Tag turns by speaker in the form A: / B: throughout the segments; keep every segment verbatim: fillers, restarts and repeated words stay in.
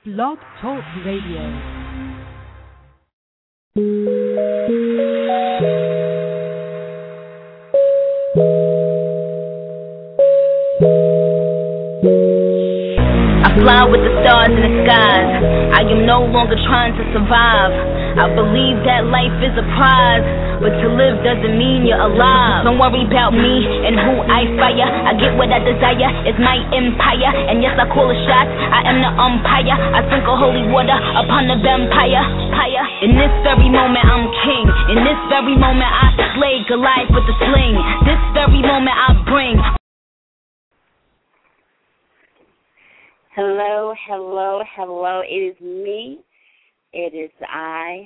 A: Blog Talk Radio.
B: I fly with the stars in the skies. I am no longer trying to survive. I believe that life is a prize, but to live doesn't mean you're alive. Don't worry about me and who I fire. I get what I desire, it's my empire. And yes, I call the shots, I am the umpire. I sprinkle holy water upon the vampire. In this very moment I'm king. In this very moment I slay Goliath with the sling. This very moment I bring.
C: Hello, hello, hello. It is me. It is I,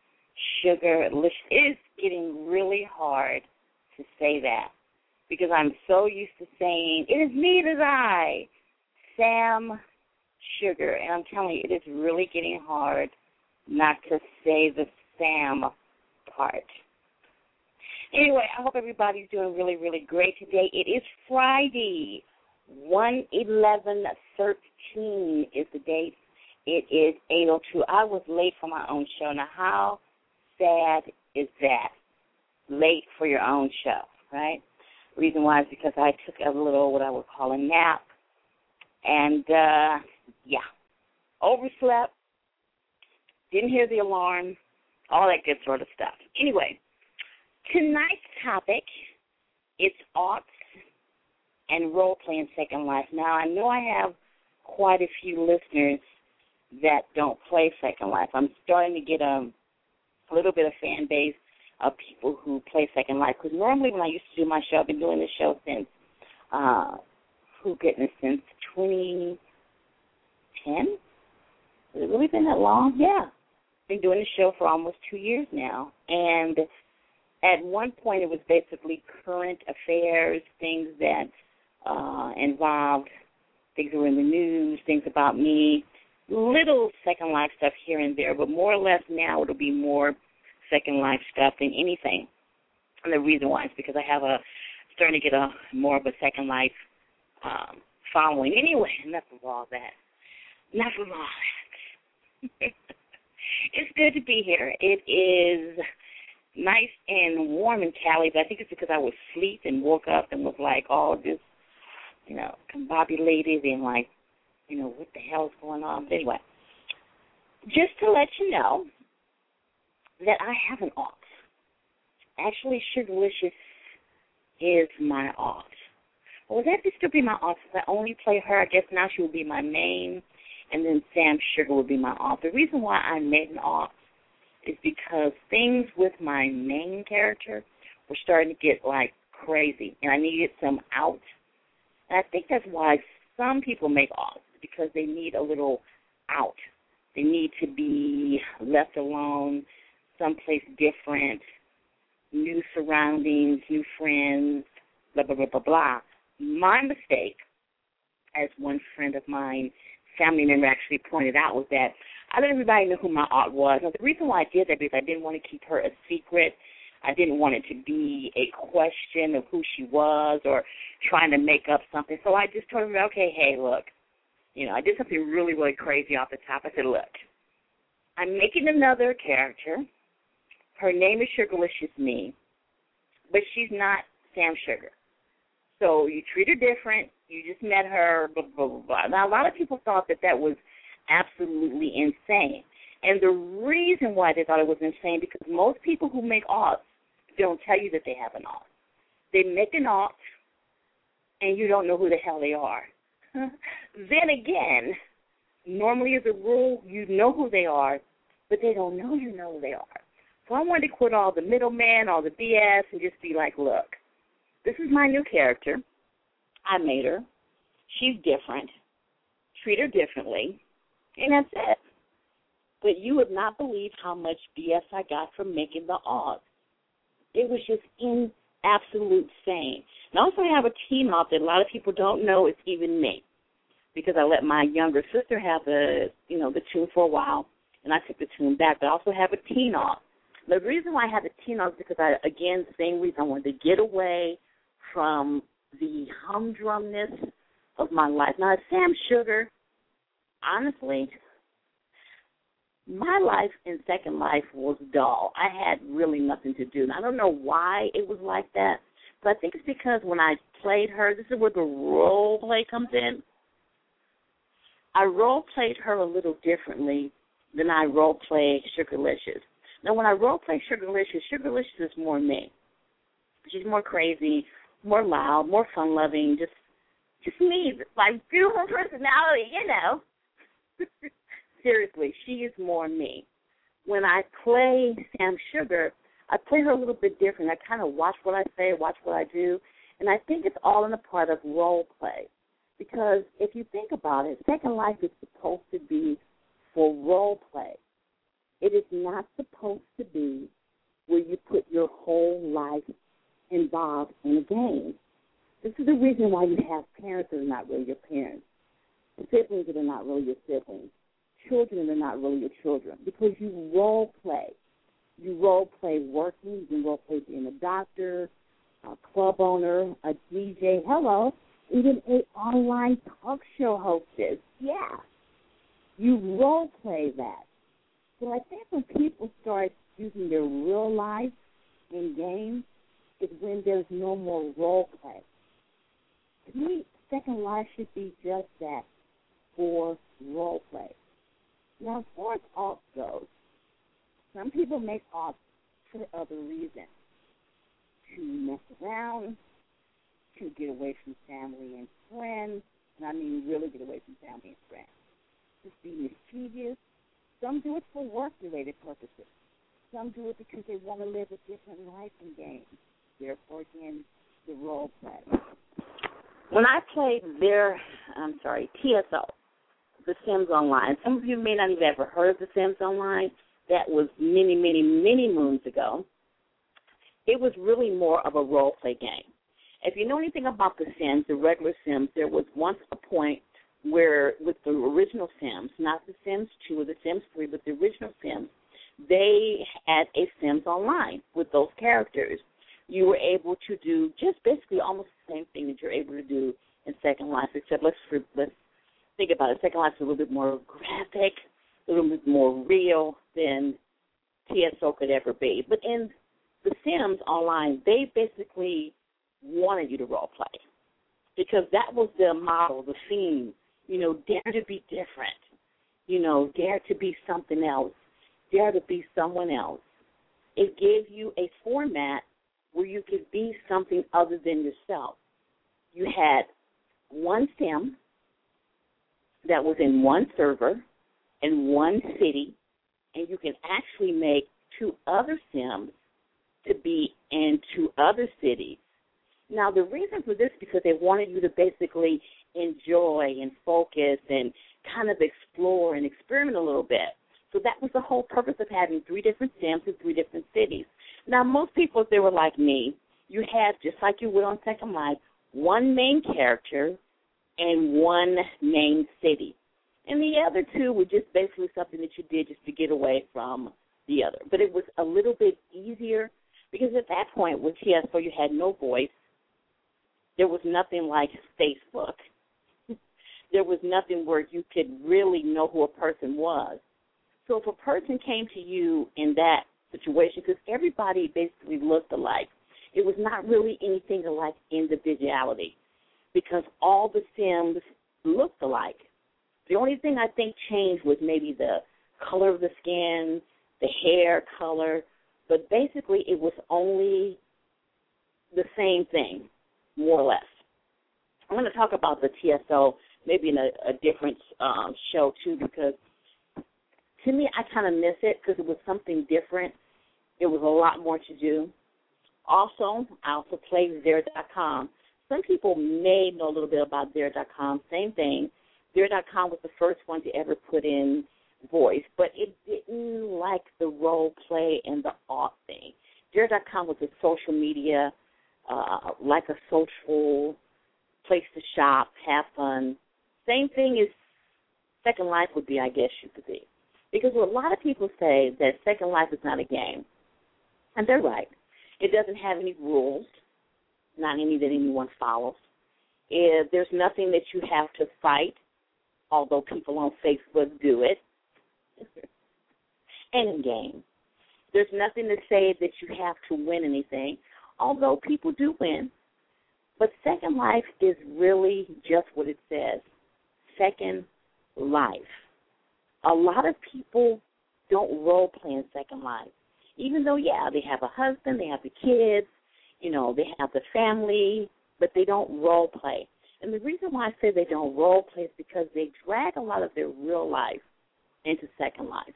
C: Sugar Licious. It is getting really hard to say that because I'm so used to saying, it is me, it is I, Sam Sugar. And I'm telling you, it is really getting hard not to say the Sam part. Anyway, I hope everybody's doing really, really great today. It is Friday. one eleven thirteen is the date. It is eight oh two. I was late for my own show. Now, how sad is that? Late for your own show, right? The reason why is because I took a little, what I would call a nap. And, uh, yeah, overslept, didn't hear the alarm, all that good sort of stuff. Anyway, tonight's topic, it's aughts and role-playing Second Life. Now, I know I have quite a few listeners that don't play Second Life. I'm starting to get a, a little bit of fan base of people who play Second Life. Because normally when I used to do my show, I've been doing this show since, uh, who goodness, since twenty ten? Has it really been that long? Yeah. Been doing the show for almost two years now. And at one point it was basically current affairs, things that uh, involved things that were in the news, things about me, little Second Life stuff here and there, but more or less now it'll be more Second Life stuff than anything. And the reason why is because I have a, starting to get a more of a Second Life um, following. Anyway, enough of all that. Enough of all that. It's good to be here. It is nice and warm in Cali, but I think it's because I was asleep and woke up and was like, oh, this, you know, combobulated and like, you know, what the hell is going on? But anyway, just to let you know that I have an aunt. Actually, Sugarlicious is my aunt. Well, would that be still be my aunt? Since I only play her, I guess now she will be my main, and then Sam Sugar will be my aunt. The reason why I made an aunt is because things with my main character were starting to get, like, crazy, and I needed some out. And I think that's why some people make aunts, because they need a little out. They need to be left alone, someplace different, new surroundings, new friends, blah, blah, blah, blah, blah. My mistake, as one friend of mine, family member actually pointed out, was that I let everybody know who my aunt was. Now, the reason why I did that is I didn't want to keep her a secret. I didn't want it to be a question of who she was or trying to make up something. So I just told her, okay, hey, look, you know, I did something really, really crazy off the top. I said, look, I'm making another character. Her name is Sugarlicious Me, but she's not Sam Sugar. So you treat her different. You just met her, blah, blah, blah, blah. Now, a lot of people thought that that was absolutely insane. And the reason why they thought it was insane, because most people who make aunts don't tell you that they have an aunt. They make an aunt, and you don't know who the hell they are. Then again, normally as a rule, you know who they are, but they don't know you know who they are. So I wanted to quit all the middleman, all the B S, and just be like, look, this is my new character. I made her. She's different. Treat her differently. And that's it. But you would not believe how much B S I got from making the aunt. It was just in absolute insane. And also I have a team out that a lot of people don't know it's even me, because I let my younger sister have the, you know, the tune for a while, and I took the tune back. But I also have a teen aunt. The reason why I have a teen aunt is because, I, again, the same reason I wanted to get away from the humdrumness of my life. Now, Sam Sugar, honestly, my life in Second Life was dull. I had really nothing to do. And I don't know why it was like that, but I think it's because when I played her, this is where the role play comes in. I role played her a little differently than I role play Sugarlicious. Now, when I role play Sugarlicious, Sugarlicious is more me. She's more crazy, more loud, more fun-loving, just just me, my beautiful personality, you know. Seriously, she is more me. When I play Sam Sugar, I play her a little bit different. I kind of watch what I say, watch what I do, and I think it's all in a part of role play. Because if you think about it, Second Life is supposed to be for role play. It is not supposed to be where you put your whole life involved in a game. This is the reason why you have parents that are not really your parents, siblings that are not really your siblings, children that are not really your children, because you role play. You role play working, you can role play being a doctor, a club owner, a D J, hello, even an online talk show hostess. Yeah. You role play that. So I think when people start using their real life in games is when there's no more role play. To me, Second Life should be just that, for role play. Now, as far as alt goes, some people make alt for other reasons. To mess around, to get away from family and friends, and I mean really get away from family and friends. Just be mischievous. Some do it for work-related purposes. Some do it because they want to live a different life in games. Therefore, again, the role play. When I played their, I'm sorry, T S O, The Sims Online, some of you may not even ever heard of The Sims Online. That was many, many, many moons ago. It was really more of a role play game. If you know anything about The Sims, the regular Sims, there was once a point where with the original Sims, not The Sims two or The Sims three, but the original Sims, they had a Sims Online with those characters. You were able to do just basically almost the same thing that you're able to do in Second Life, except let's, let's think about it. Second Life is a little bit more graphic, a little bit more real than T S O could ever be. But in The Sims Online, they basically wanted you to role play because that was the model, the theme. You know, dare to be different. You know, dare to be something else. Dare to be someone else. It gave you a format where you could be something other than yourself. You had one sim that was in one server in one city, and you can actually make two other sims to be in two other cities. Now, the reason for this is because they wanted you to basically enjoy and focus and kind of explore and experiment a little bit. So that was the whole purpose of having three different sims in three different cities. Now, most people, if they were like me, you had, just like you would on Second Life, one main character and one main city. And the other two were just basically something that you did just to get away from the other. But it was a little bit easier because at that point with T S O you had no voice. There was nothing like Facebook. There was nothing where you could really know who a person was. So if a person came to you in that situation, because everybody basically looked alike, it was not really anything like individuality because all the Sims looked alike. The only thing I think changed was maybe the color of the skin, the hair color, but basically it was only the same thing, more or less. I'm going to talk about the T S O maybe in a, a different um, show, too, because to me, I kind of miss it because it was something different. It was a lot more to do. Also, I also played Zare dot com. Some people may know a little bit about Zare dot com. Same thing. Zare dot com was the first one to ever put in voice, but it didn't like the role play and the art thing. Zare dot com was a social media, uh, like a social place to shop, have fun. Same thing as Second Life would be, I guess you could be. Because a lot of people say that Second Life is not a game. And they're right. It doesn't have any rules, not any that anyone follows. If there's nothing that you have to fight, although people on Facebook do it. end game. There's nothing to say that you have to win anything, although people do win. But Second Life is really just what it says, Second Life. A lot of people don't role play in Second Life, even though, yeah, they have a husband, they have the kids, you know, they have the family, but they don't role play. And the reason why I say they don't role play is because they drag a lot of their real life into Second Life.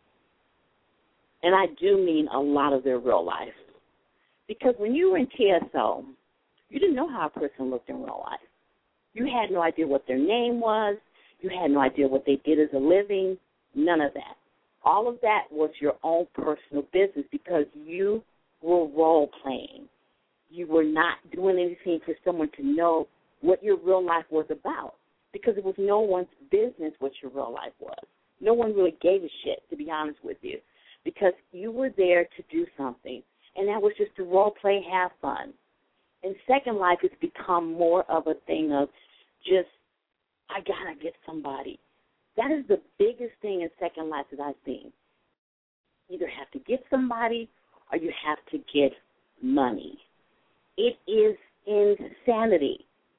C: And I do mean a lot of their real life. Because when you were in T S O, you didn't know how a person looked in real life. You had no idea what their name was. You had no idea what they did as a living. None of that. All of that was your own personal business because you were role playing. You were not doing anything for someone to know what your real life was about because it was no one's business what your real life was. No one really gave a shit, to be honest with you, because you were there to do something, and that was just to role play, have fun. And Second Life has become more of a thing of just, I got to get somebody. That is the biggest thing in Second Life that I've seen. You either have to get somebody or you have to get money. It is insanity.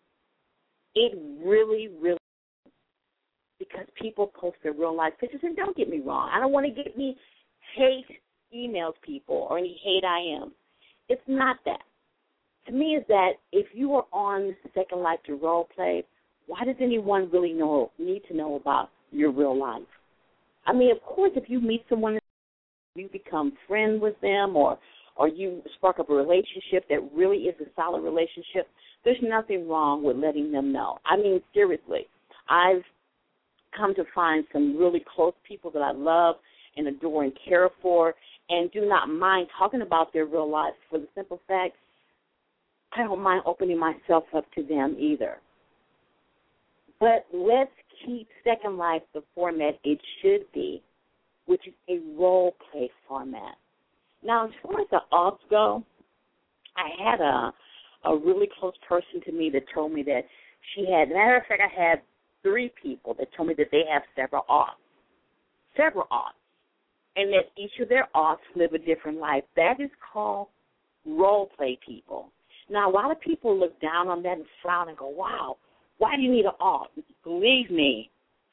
C: It really, really, because people post their real life pictures, and don't get me wrong, I don't want to get me hate emails people or any hate I Ms. It's not that. To me, is that if you are on Second Life to role play, why does anyone really know need to know about your real life? I mean, of course, if you meet someone, you become friends with them, or or you spark up a relationship that really is a solid relationship, there's nothing wrong with letting them know. I mean, seriously, I've come to find some really close people that I love and adore and care for and do not mind talking about their real lives for the simple fact I don't mind opening myself up to them either. But let's keep Second Life the format it should be, which is a role play format. Now, as far as the odds go, I had a a really close person to me that told me that she had, matter of fact, I had three people that told me that they have several aunts, several aunts, and that each of their aunts live a different life. That is called role play people. Now, a lot of people look down on that and frown and go, wow, why do you need an aunt? Believe me,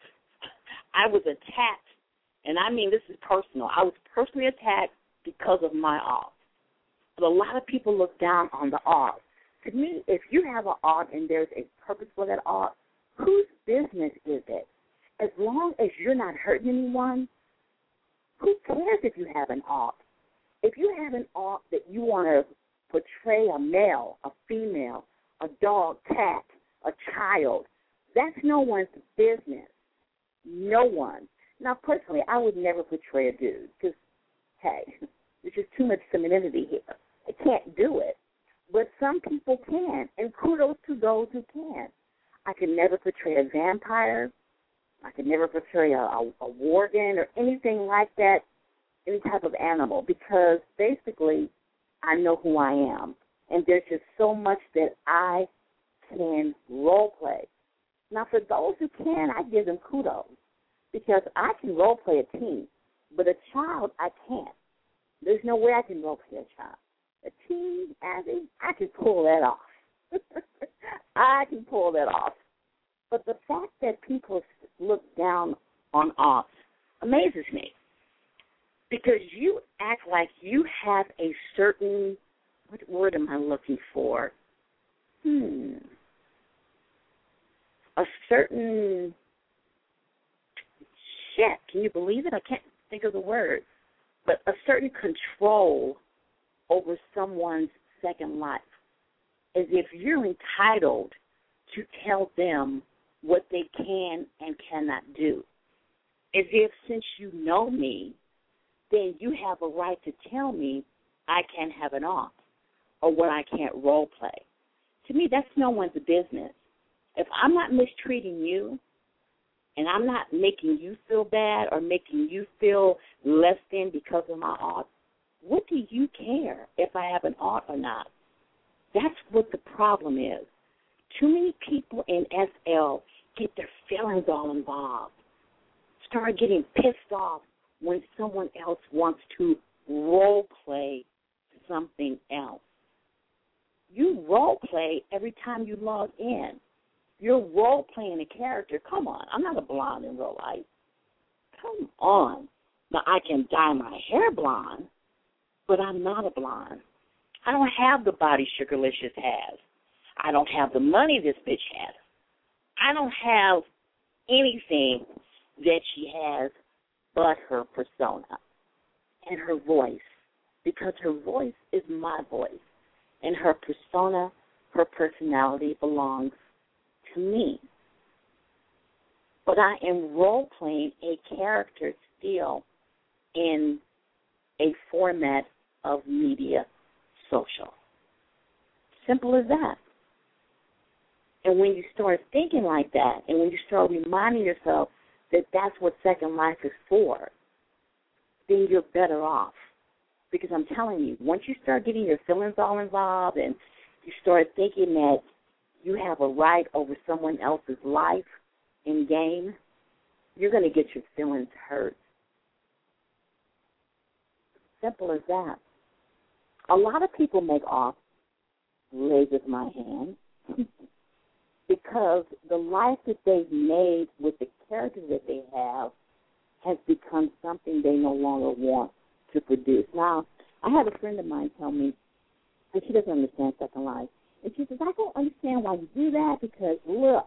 C: I was attacked, and I mean this is personal. I was personally attacked because of my aunt. But a lot of people look down on the aunt. To me, if you have an aunt and there's a purpose for that aunt, whose business is it? As long as you're not hurting anyone, who cares if you have an aunt? If you have an aunt that you want to portray a male, a female, a dog, cat, a child, that's no one's business. No one. Now, personally, I would never portray a dude because, hey, there's just too much femininity here. I can't do it. But some people can, and kudos to those who can. I could never portray a vampire. I could never portray a, a, a worgen or anything like that, any type of animal, because basically I know who I am. And there's just so much that I can role play. Now, for those who can, I give them kudos, because I can role play a teen, but a child, I can't. There's no way I can role play a child. A teen, Abby, I can pull that off. I can pull that off. But the fact that people look down on us amazes me, because you act like you have a certain, what word am I looking for? Hmm. A certain, shit, can you believe it? I can't think of the word. But a certain control over someone's second life, as if you're entitled to tell them what they can and cannot do. As if since you know me, then you have a right to tell me I can't have an aunt or what I can't role play. To me, that's no one's business. If I'm not mistreating you and I'm not making you feel bad or making you feel less than because of my aunt, what do you care if I have an aunt or not? That's what the problem is. Too many people in S L get their feelings all involved, start getting pissed off when someone else wants to role play something else. You role play every time you log in. You're role playing a character. Come on, I'm not a blonde in real life. Come on. Now, I can dye my hair blonde, but I'm not a blonde. I don't have the body Sugarlicious has. I don't have the money this bitch has. I don't have anything that she has but her persona and her voice, because her voice is my voice, and her persona, her personality belongs to me. But I am role-playing a character still in a format of media social. Simple as that. And when you start thinking like that, and when you start reminding yourself that that's what Second Life is for, then you're better off. Because I'm telling you, once you start getting your feelings all involved and you start thinking that you have a right over someone else's life in game, you're going to get your feelings hurt. Simple as that. A lot of people make off, raises my hand, because the life that they've made with the characters that they have has become something they no longer want to produce. Now, I had a friend of mine tell me, and she doesn't understand Second Life, and she says, I don't understand why you do that, because, look,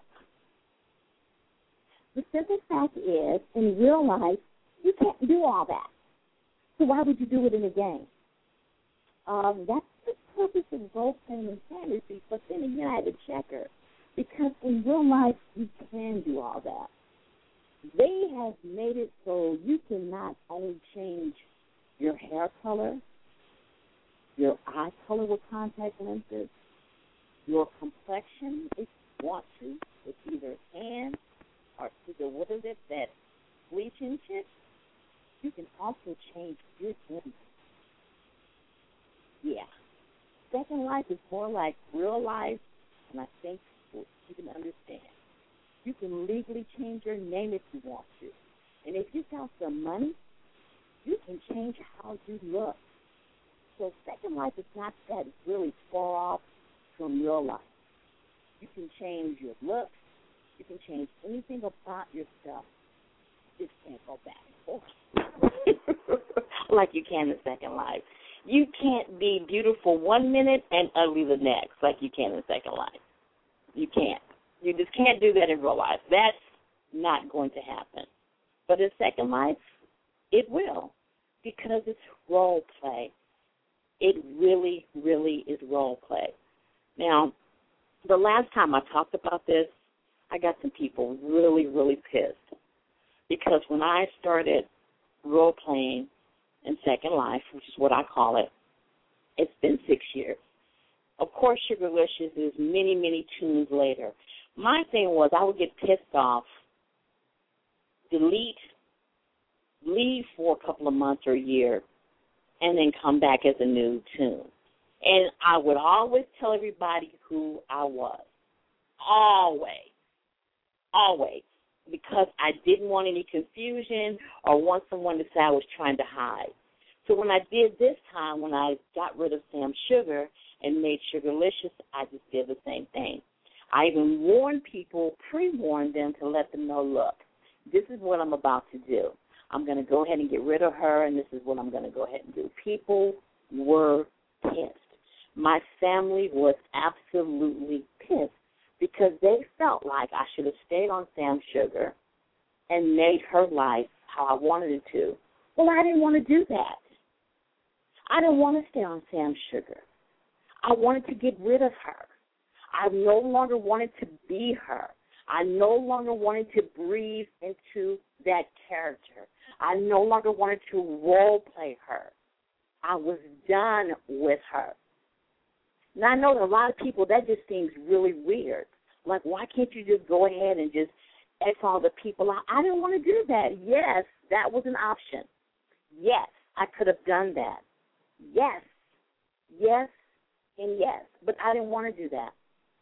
C: the simple fact is, in real life, you can't do all that. So why would you do it in a game? Um, that's the purpose of role-playing and fantasy, but then again, I had to check her, because in real life, you can do all that. They have made it so you can not only change your hair color, your eye color with contact lenses, your complexion, if you want to, with either tan or either, what is it, that bleaching shit, you can also change your gender. Yeah. Second Life is more like real life, and I think you can understand. You can legally change your name if you want to. And if you got some money, you can change how you look. So Second Life is not that really far off from real life. You can change your looks. You can change anything about yourself. You just can't go back and forth like you can in Second Life. You can't be beautiful one minute and ugly the next like you can in Second Life. You can't. You just can't do that in real life. That's not going to happen. But in Second Life, it will, because it's role play. It really, really is role play. Now, the last time I talked about this, I got some people really, really pissed, because when I started role playing in Second Life, which is what I call it, it's been six years. Of course, Sugarlicious is many, many tunes later. My thing was I would get pissed off, delete, leave for a couple of months or a year, and then come back as a new tune. And I would always tell everybody who I was. Always. Always. Because I didn't want any confusion or want someone to say I was trying to hide. So when I did this time, when I got rid of Sam Sugar and made Sugarlicious, I just did the same thing. I even warned people, pre-warned them to let them know, look, this is what I'm about to do. I'm going to go ahead and get rid of her, and this is what I'm going to go ahead and do. People were pissed. My family was absolutely pissed because they felt like I should have stayed on Sam Sugar and made her life how I wanted it to. Well, I didn't want to do that. I didn't want to stay on Sam Sugar. I wanted to get rid of her. I no longer wanted to be her. I no longer wanted to breathe into that character. I no longer wanted to role play her. I was done with her. Now, I know that a lot of people, that just seems really weird. Like, why can't you just go ahead and just X all the people out? I didn't want to do that. Yes, that was an option. Yes, I could have done that. Yes, yes, and yes. But I didn't want to do that.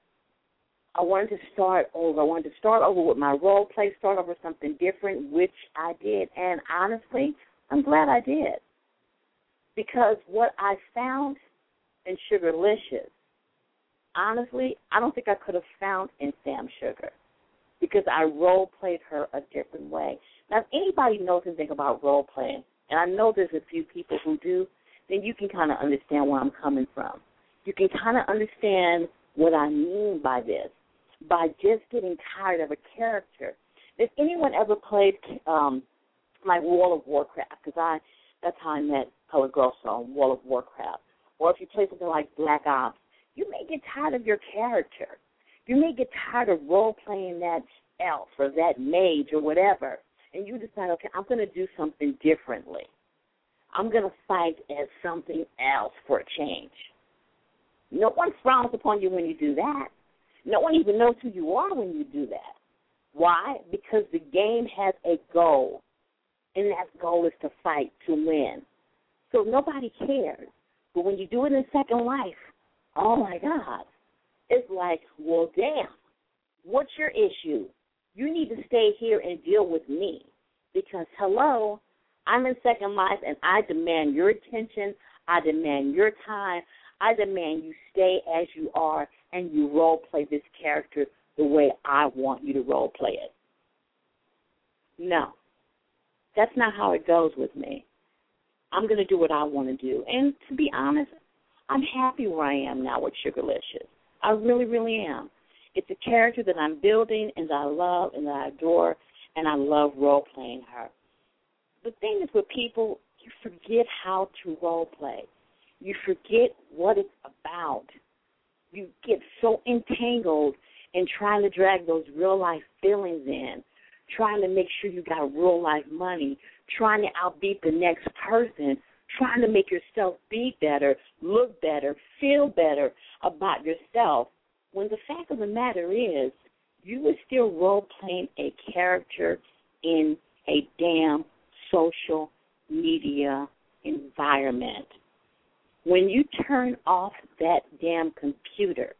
C: I wanted to start over. I wanted to start over with my role play, start over something different, which I did. And honestly, I'm glad I did. Because what I found in Sugarlicious, honestly, I don't think I could have found in Sam Sugar, because I role-played her a different way. Now, if anybody knows anything about role-playing, and I know there's a few people who do, then you can kind of understand where I'm coming from. You can kind of understand what I mean by this, by just getting tired of a character. If anyone ever played um, like World of Warcraft, because I that's how I met Colored Girl Song, World of Warcraft, or if you play something like Black Ops, you may get tired of your character. You may get tired of role-playing that elf or that mage or whatever, and you decide, okay, I'm going to do something differently. I'm going to fight as something else for a change. No one frowns upon you when you do that. No one even knows who you are when you do that. Why? Because the game has a goal, and that goal is to fight, to win. So nobody cares. But when you do it in Second Life, oh, my God, it's like, well, damn, what's your issue? You need to stay here and deal with me because, hello, I'm in Second Life, and I demand your attention. I demand your time. I demand you stay as you are and you role-play this character the way I want you to role-play it. No, that's not how it goes with me. I'm going to do what I want to do. And to be honest, I'm happy where I am now with Sugarlicious. I really, really am. It's a character that I'm building and that I love and that I adore, and I love role-playing her. The thing is with people, you forget how to role-play. You forget what it's about. You get so entangled in trying to drag those real-life feelings in, trying to make sure you got real-life money, trying to outbeat the next person, trying to make yourself be better, look better, feel better about yourself, when the fact of the matter is you were still role-playing a character in a damn social media environment. When you turn off that damn computer,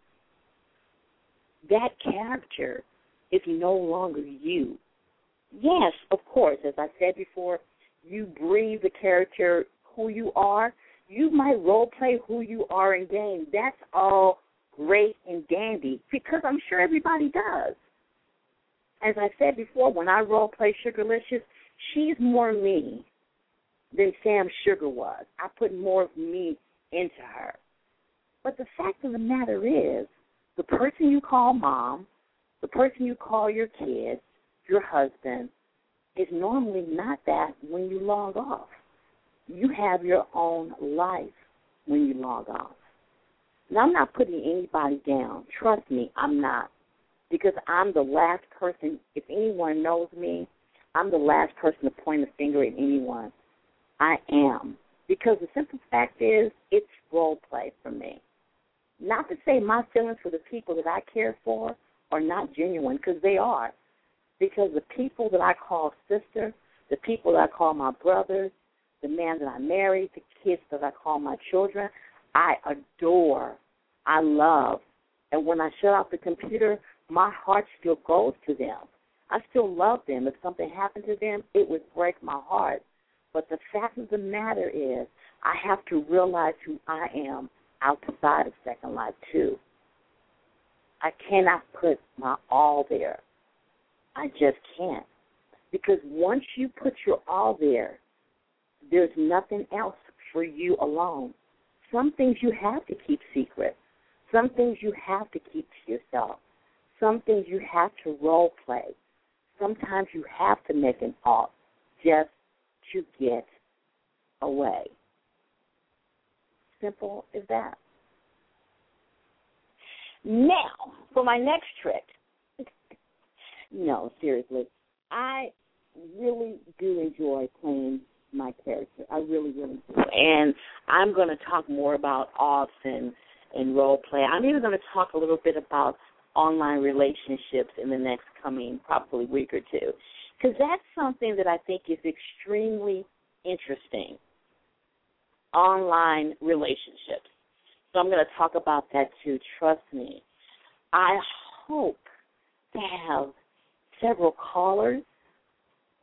C: that character is no longer you. Yes, of course, as I said before, you breathe the character who you are. You might role-play who you are in game. That's all great and dandy because I'm sure everybody does. As I said before, when I role-play Sugarlicious, she's more me than Sam Sugar was. I put more of me into her. But the fact of the matter is, the person you call mom, the person you call your kids, your husband, is normally not that when you log off. You have your own life when you log off. Now, I'm not putting anybody down. Trust me, I'm not. Because I'm the last person, if anyone knows me, I'm the last person to point a finger at anyone. I am. Because the simple fact is, it's role play for me. Not to say my feelings for the people that I care for are not genuine, because they are. Because the people that I call sister, the people that I call my brothers, the man that I married, the kids that I call my children, I adore, I love. And when I shut off the computer, my heart still goes to them. I still love them. If something happened to them, it would break my heart. But the fact of the matter is, I have to realize who I am outside of Second Life, too. I cannot put my all there. I just can't. Because once you put your all there, there's nothing else for you alone. Some things you have to keep secret. Some things you have to keep to yourself. Some things you have to role play. Sometimes you have to make an alt just to get away. Simple as that. Now, for my next trick. No, seriously. I really do enjoy playing my character. I really, really do. And I'm going to talk more about offs and, and role play. I'm even going to talk a little bit about online relationships in the next coming probably week or two, because that's something that I think is extremely interesting, online relationships. So I'm going to talk about that too. Trust me. I hope to have several callers